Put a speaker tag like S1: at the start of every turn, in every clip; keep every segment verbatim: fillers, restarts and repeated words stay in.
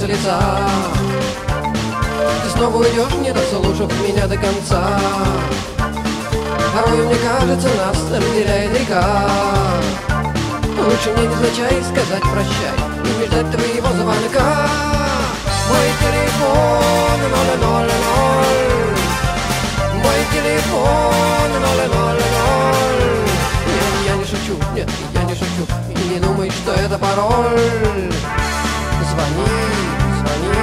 S1: касается лица. Ты снова уйдешь, не дослушав меня до конца. Порой мне кажется, нас разделяет река. Лучше мне невзначай сказать прощай и не ждать твоего звонка. Мой телефон ноль ноль ноль. Мой телефон ноль ноль ноль. Нет, я не шучу, нет, я не шучу. И не думай, что это пароль. Звони, звони.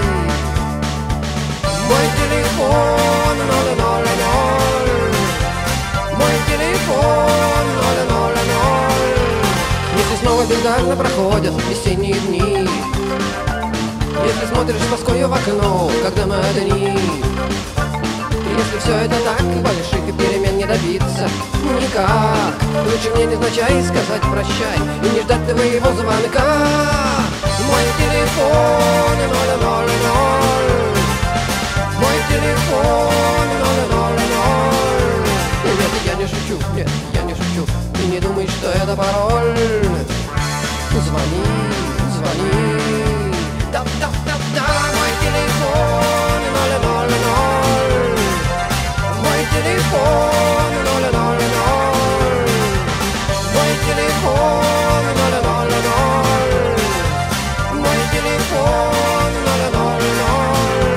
S1: Мой телефон ноль ноль ноль. Мой телефон ноль ноль ноль. Если снова бездарно проходят весенние дни, если смотришь с тоскою в окно, когда мы одни, если все это так, больших перемен не добиться никак, лучше мне невзначай сказать прощай и не ждать твоего звонка. Мой телефон ноль ноль ноль. Мой телефон ноль ноль ноль. Нет, я не шучу, нет, я не шучу. И не думай, что это пароль. Звони, звони. Да, да, да, да. Мой телефон ноль ноль ноль. Мой телефон ноль ноль ноль. Мой телефон ноль ноль ноль. Мой телефон ноль ноль ноль.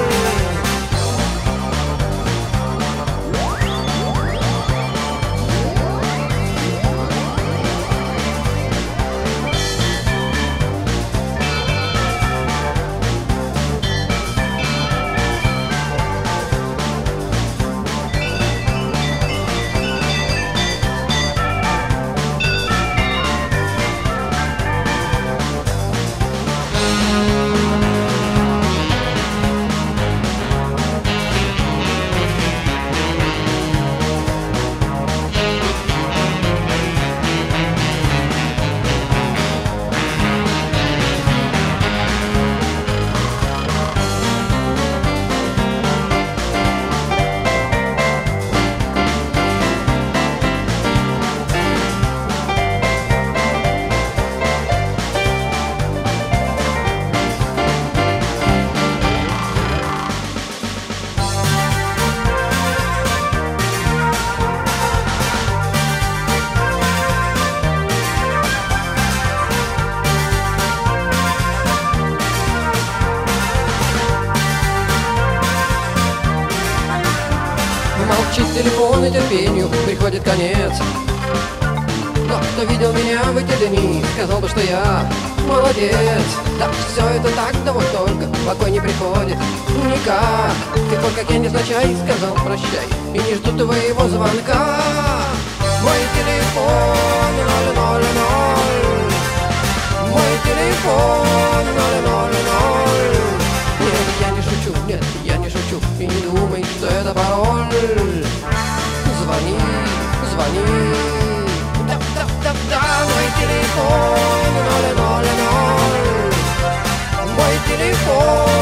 S1: Молчит телефон, и терпению приходит конец. Но кто видел меня в эти дни, сказал бы, что я молодец. Да, все это так, да вот только покой не приходит никак. Ты только как я невзначай сказал прощай и не жду твоего звонка. Мой телефон ноль ноль ноль. Мой телефон ноль ноль ноль. Нет, я не шучу, нет, я не шучу. И не думай, что это пароль. Звони, звони. Да, да, да, да. Мой телефон ноль ноль ноль. Мой телефон